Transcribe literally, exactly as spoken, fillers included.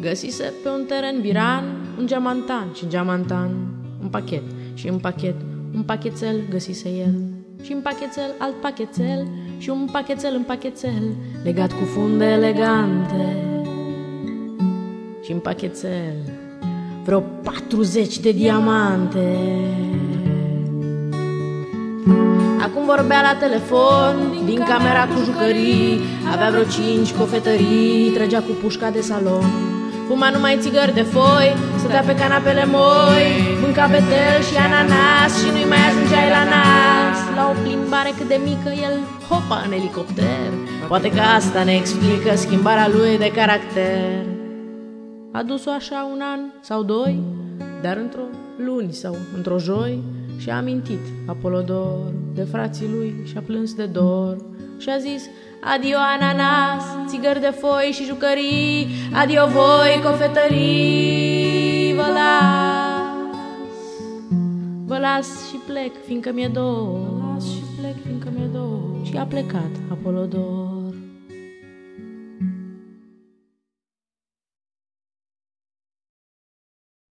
Găsise pe un teren viran un geamantan și geamantan un pachet și în pachet un pachetel găsise el și în pachetel alt pachetel și un pachetel în pachetel legat cu funde elegante și în pachetel vreo patruzeci de diamante. Acum vorbea la telefon din camera cu jucării, avea vreo cinci cofetării, trăgea cu pușca de salon, fuma numai țigări de foi, stătea pe canapele moi, mânca betel și ananas și nu-i mai ajungeai la nas. La o plimbare cât de mică el hopa în elicopter, poate că asta ne explică schimbarea lui de caracter. A dus-o așa un an sau doi, dar într-o luni sau într-o joi și-a amintit Apolodor de frații lui și-a plâns de dor și-a zis: adio ananas, țigări de foi și jucării, adio voi cofetării, vă las, vă las și plec fiindcă mi-e dor, vă las și plec fiindcă mi-e dor. Și a plecat Apolodor.